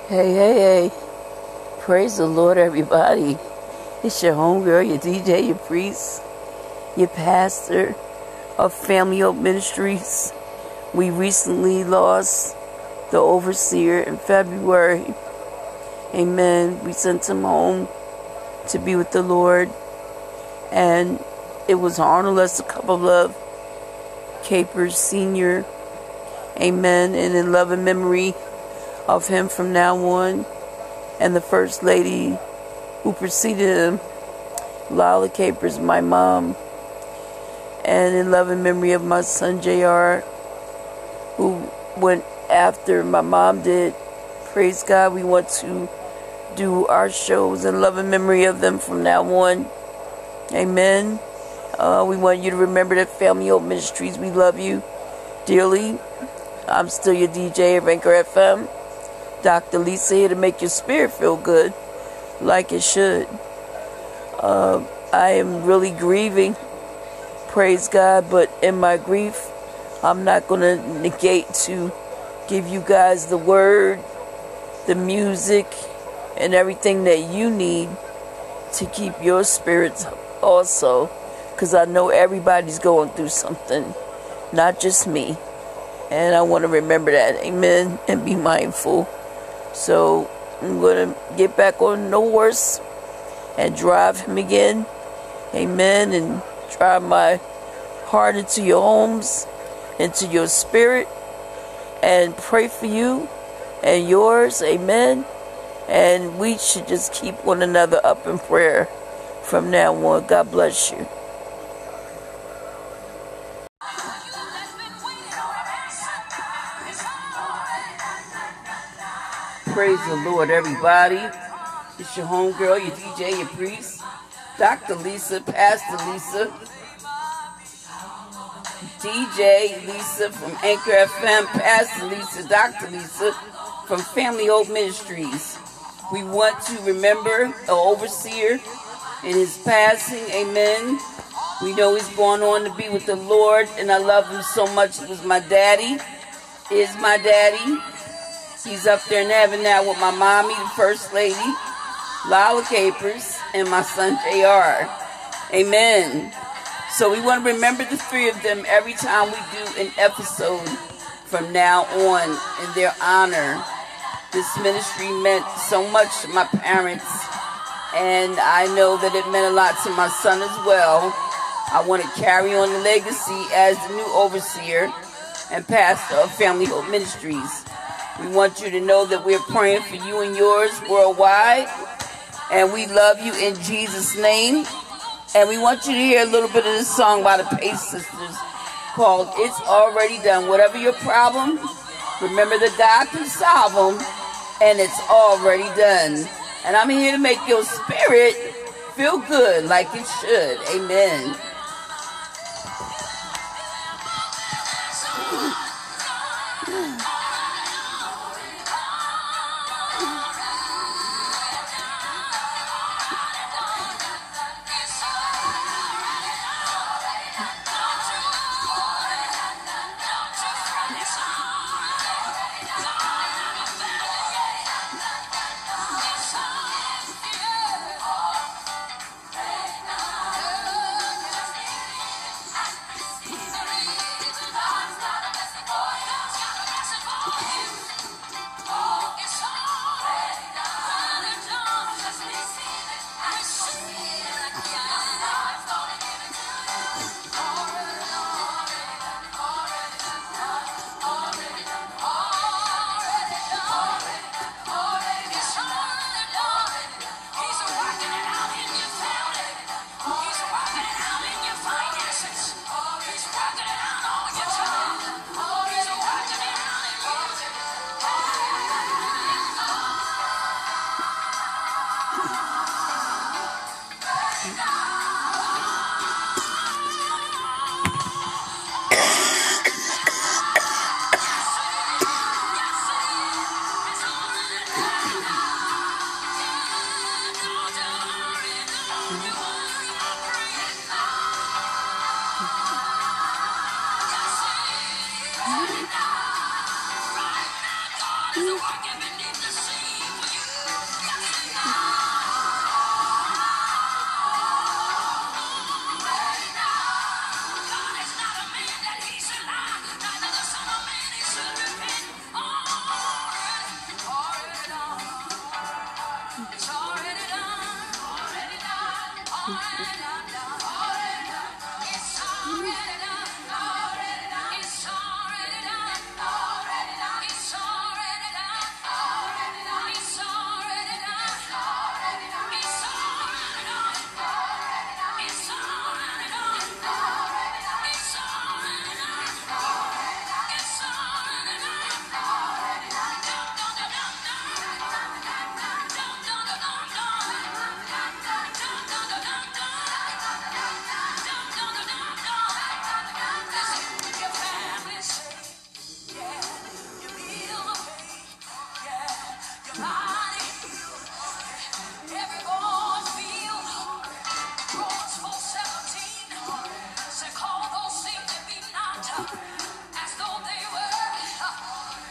Hey, hey, hey. Praise the Lord, everybody. It's your homegirl, your DJ, your priest, your pastor of Family Hope Ministries. We recently lost the overseer in February. Amen. We sent him home to be with the Lord. And it was Arnold a couple of Capers Sr. Amen. And in love and memory of him from now on, and the first lady who preceded him, Lila Capers, my mom, and in love and memory of my son JR, who went after my mom did. Praise God. We want to do our shows in love and memory of them from now on. Amen. We want you to remember that Family Hope Ministries, we love you dearly. I'm still your DJ of Anchor FM. Dr. Lisa here to make your spirit feel good like it should. I am really grieving, praise God, but in my grief, I'm not going to negate to give you guys the word, the music, and everything that you need to keep your spirits also, because I know everybody's going through something, not just me, and I want to remember that, amen, and be mindful. So I'm going to get back on No Worse and drive him again. Amen. And drive my heart into your homes, into your spirit, and pray for you and yours. Amen. And we should just keep one another up in prayer from now on. God bless you. Praise the Lord, everybody. It's your homegirl, your DJ, your priest, Dr. Lisa, Pastor Lisa, DJ Lisa from Anchor FM, Pastor Lisa, Dr. Lisa from Family Hope Ministries. We want to remember the overseer in his passing, amen. We know he's going on to be with the Lord, and I love him so much. He was my daddy, is my daddy. He's up there in heaven now with my mommy, the first lady, Lila Capers, and my son JR. Amen. So we want to remember the three of them every time we do an episode from now on in their honor. This ministry meant so much to my parents, and I know that it meant a lot to my son as well. I want to carry on the legacy as the new overseer and pastor of Family Hope Ministries. We want you to know that we're praying for you and yours worldwide. And we love you in Jesus' name. And we want you to hear a little bit of this song by the Pace Sisters called It's Already Done. Whatever your problem, remember that God can solve them. And it's already done. And I'm here to make your spirit feel good like it should. Amen.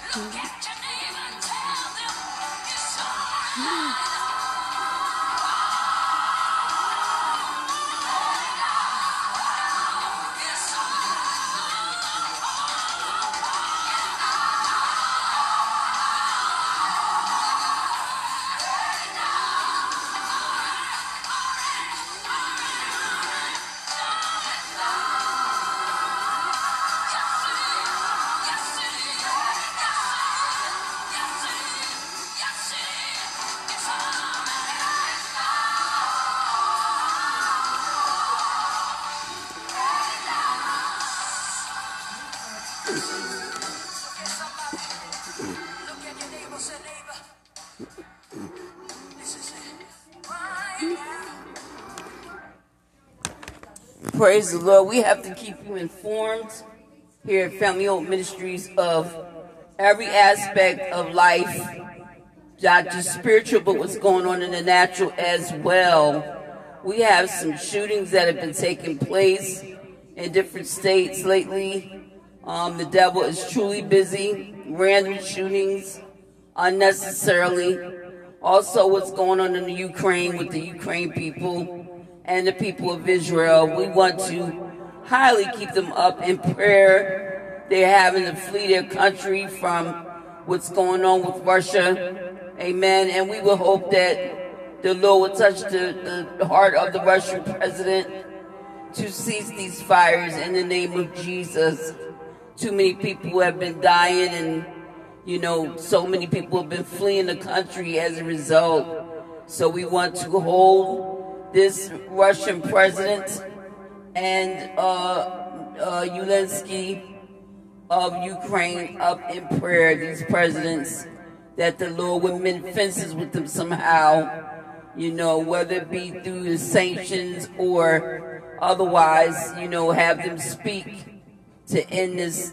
Praise the Lord. We have to keep you informed here at Family Hope Ministries of every aspect of life, not just spiritual, but what's going on in the natural as well. We have some shootings that have been taking place in different states lately. The devil is truly busy. Random shootings, unnecessarily. Also, what's going on in the Ukraine with the Ukraine people and the people of Israel. We want to highly keep them up in prayer. They're having to flee their country from what's going on with Russia. Amen. And we will hope that the Lord will touch the heart of the Russian president to cease these fires in the name of Jesus. Too many people have been dying, and, you know, so many people have been fleeing the country as a result. So we want to hold this Russian president and Zelensky of Ukraine up in prayer, these presidents, that the Lord would mend fences with them somehow, you know, whether it be through the sanctions or otherwise, you know, have them speak to end this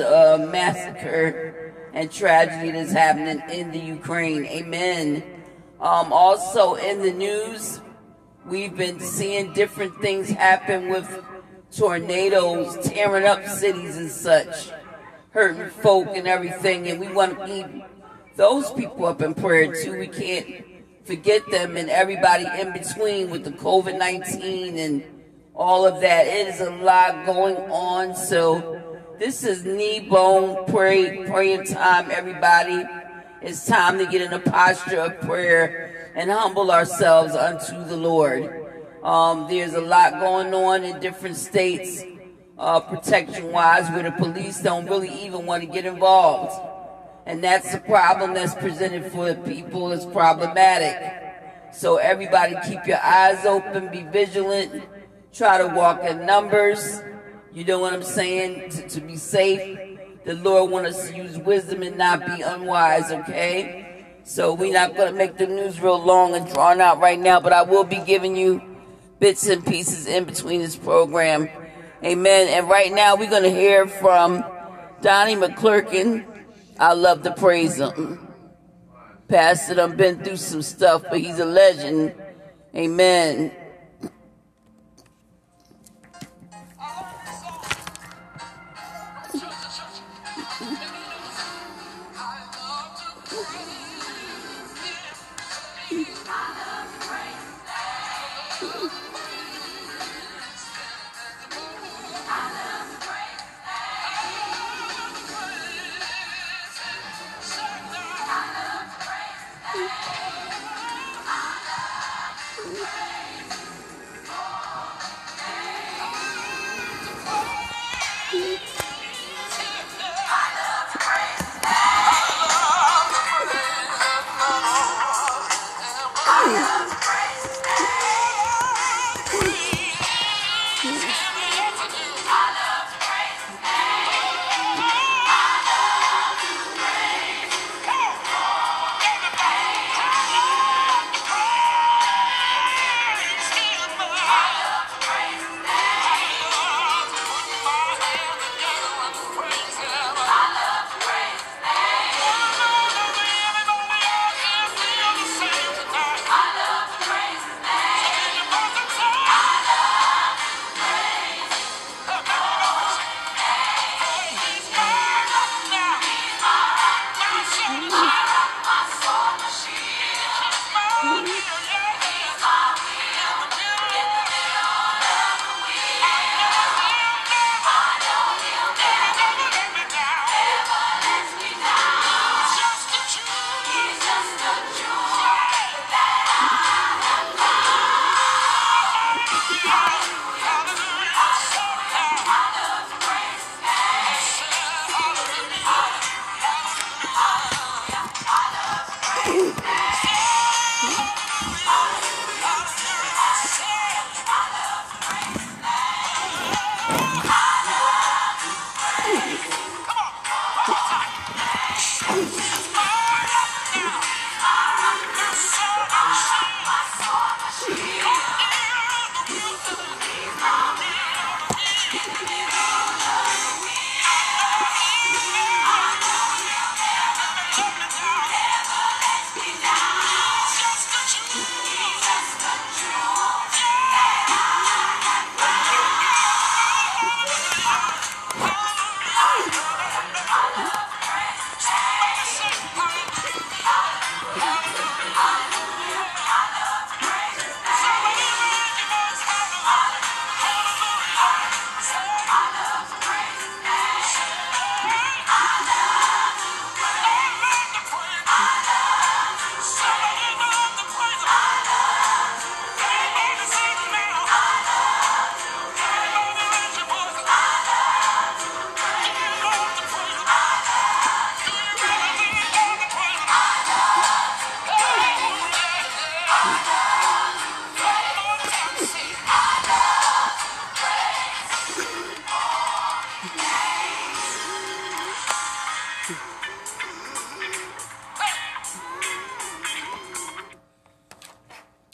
massacre and tragedy that's happening in the Ukraine. Amen. Also in the news, we've been seeing different things happen with tornadoes tearing up cities and such, hurting folk and everything, and we want to keep those people up in prayer too. We can't forget them and everybody in between with the COVID-19 and all of that. It is a lot going on, so this is knee-bone praying time, everybody. It's time to get in a posture of prayer and humble ourselves unto the Lord. There's a lot going on in different states, protection-wise, where the police don't really even want to get involved. And that's the problem that's presented for the people. It's problematic. So everybody keep your eyes open, be vigilant, try to walk in numbers. You know what I'm saying? To be safe. The Lord wants us to use wisdom and not be unwise, okay? So we're not going to make the news real long and drawn out right now, but I will be giving you bits and pieces in between this program. Amen. And right now we're going to hear from Donnie McClurkin. I love to praise him. Pastor done been through some stuff, but he's a legend. Amen.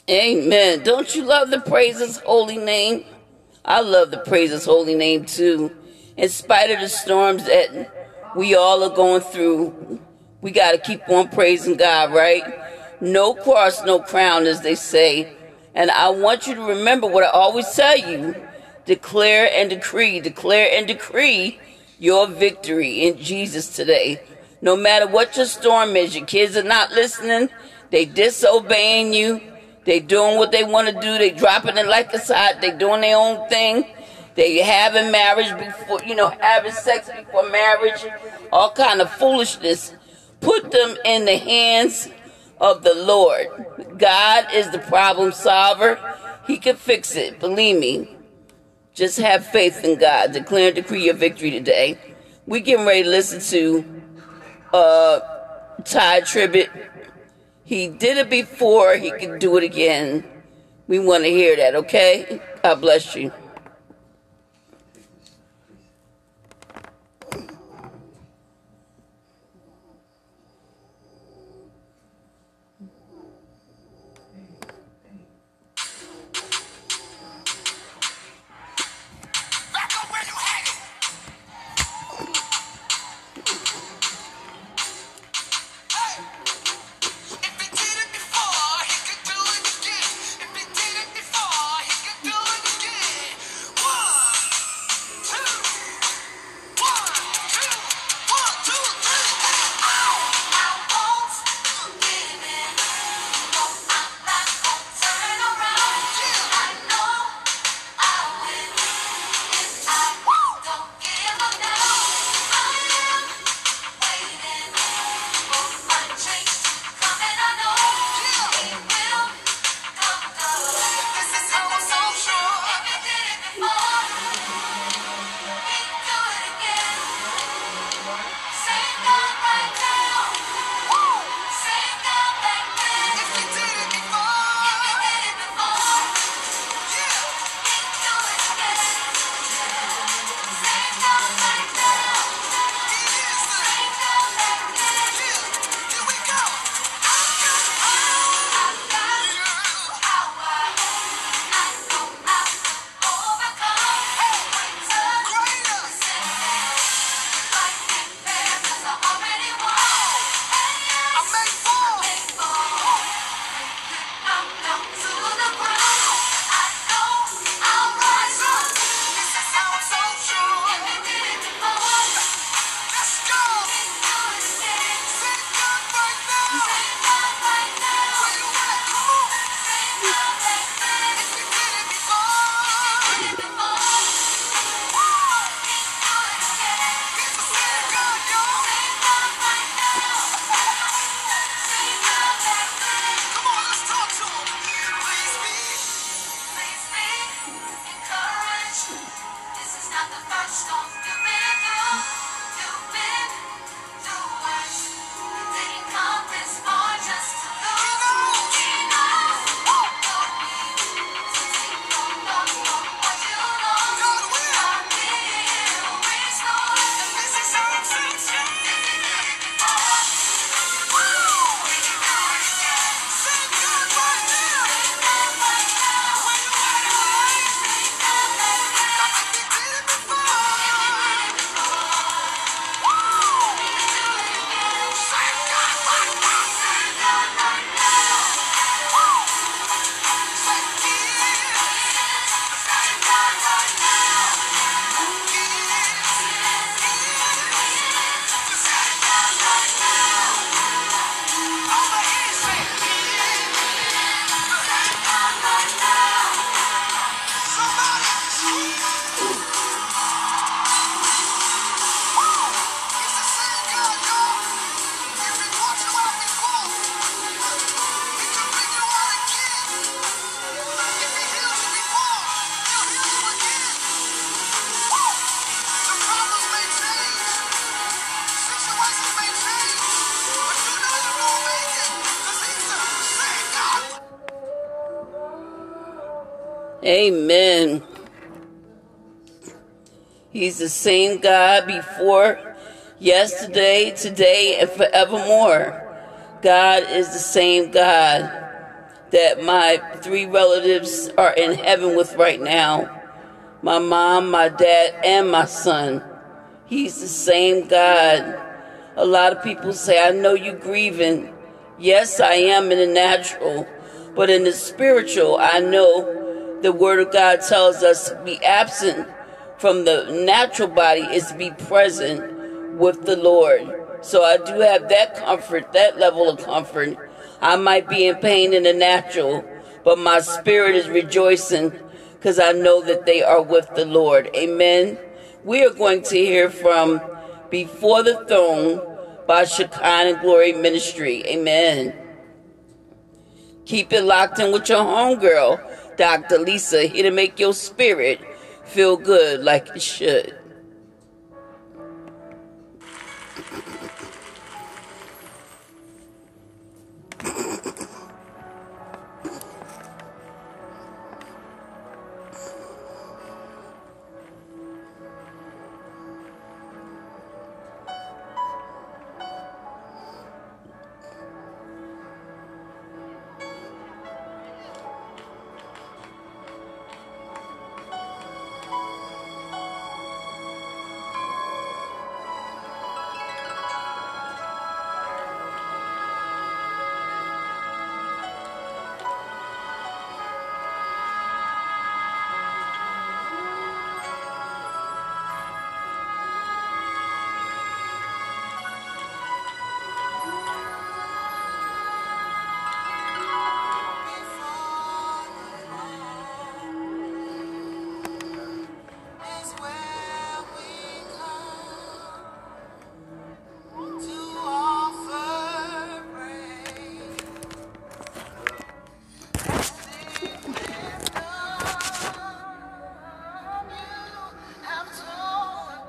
Amen. Don't you love the praise His holy name? I love the praise His holy name too. In spite of the storms that we all are going through, we got to keep on praising God, right? No cross, no crown, as they say. And I want you to remember what I always tell you. Declare and decree your victory in Jesus today. No matter what your storm is, your kids are not listening. They disobeying you. They doing what they want to do. They dropping it like it's hot. They doing their own thing. They having marriage before, having sex before marriage. All kind of foolishness. Put them in the hands of the Lord. God is the problem solver. He can fix it. Believe me. Just have faith in God. Declare and decree your victory today. We getting ready to listen to Tye Tribbett. He did it before. He can do it again. We want to hear that, okay? God bless you. Amen. He's the same God before, yesterday, today, and forevermore. God is the same God. that my 3 relatives are in heaven with right now. My mom, my dad, and my son. He's the same God. A lot of people say, I know you're grieving. Yes, I am in the natural, but in the spiritual, I know the Word of God tells us to be absent from the natural body is to be present with the Lord. So I do have that comfort, that level of comfort. I might be in pain in the natural, but my spirit is rejoicing because I know that they are with the Lord. Amen. We are going to hear from Before the Throne by Shekinah Glory Ministry. Amen. Keep it locked in with your homegirl, Dr. Lisa, here to make your spirit feel good like it should.